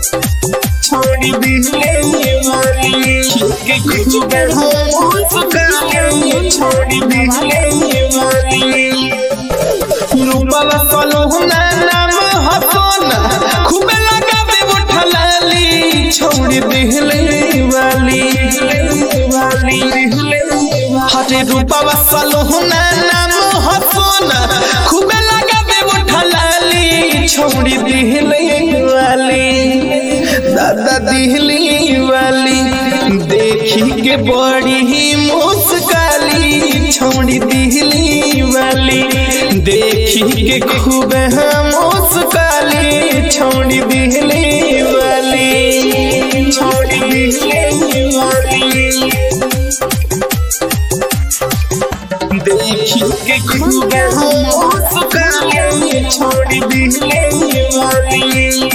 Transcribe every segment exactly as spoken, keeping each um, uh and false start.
छोड़ी दिहले वाली के खूब मुस्कान छोड़ी दिहले वाली रूपवा सलोना नाम हसोना खूब लगावे उठलाली छोड़ी दिहले वाली वाली हरे रूपवा सलोना नाम हसोना खूब लगावे उठलाली छोड़ी दिहले वाली दादा दिहली वाली देखी के बड़ी ही मुस्काली छोड़ी दिहली वाली देखी के खूब मुस्काली छोड़ी दिहली वाली छोड़ी दिहली वाली देखी के खूब मुस्काली छोड़ी दिहली वाली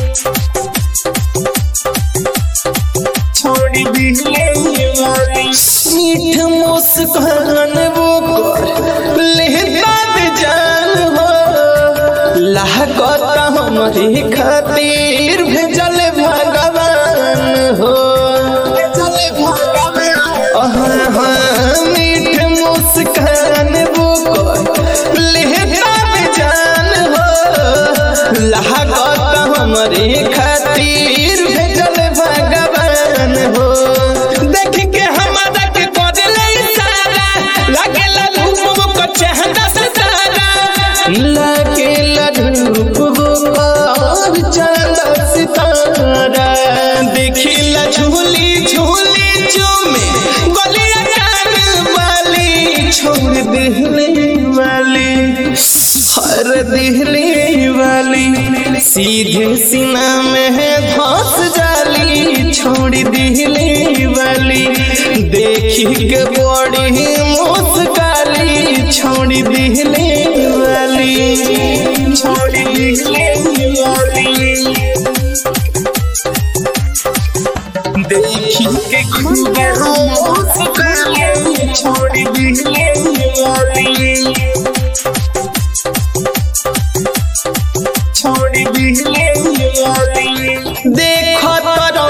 छोड़ी दिहले वाली मीठ मुस्कान वो कर लेता जान हो लागता हमारी खातिर भेजल भगवान हो मीठ मुस्कान वो कर लेता जान हो लागता हमारी खातिर भेजल भगवान हो देख के हमारा के बदले सारा लागेला धूप को चेहरा से सारा लागेला धूप और चंदा सितारा देखिला झूली झूली झूमे गलिया जान वाली छोड़ दिहले वाली हर दिहले वाली सीधे सीना में धस जाली छोड़ी दिहले वाली देखी के बड़ी मुस्काली छोड़ी दिहले वाली छोड़ी दिहले वाली देखी के खूब मुस्काली छोड़ी दिहले वाली छोड़ी दिहले वाली देखो तो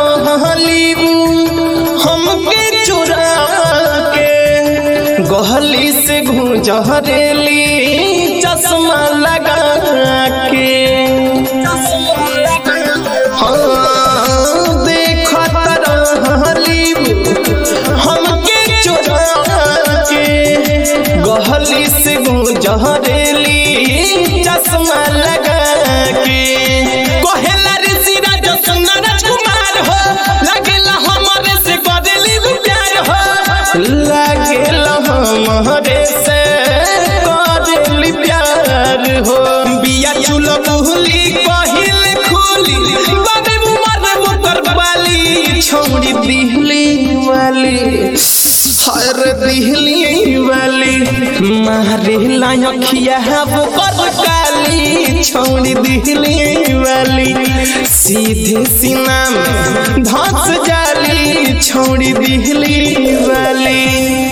हमके चुरा के गहली से गुजरेली चश्मा लगा के हाँ देखो तरहली हमके चुरा के गहली से गुजरेली चश्मा लगा के कहेला ऋषि राजा सुना राजकुमार हो लगेला हमारे से करेली प्यार हो लगेला हमारे से करेली प्यार हो बिया चुल बुहली कहिल खुली बाबे उमर मुकर वाली छोड़ी दिहली वाली हर दिहली वाली मारे लायखिया वो कर काली छोड़ी दिहली वाली सीधे सीना में धस जाली छोड़ी दिहली वाली।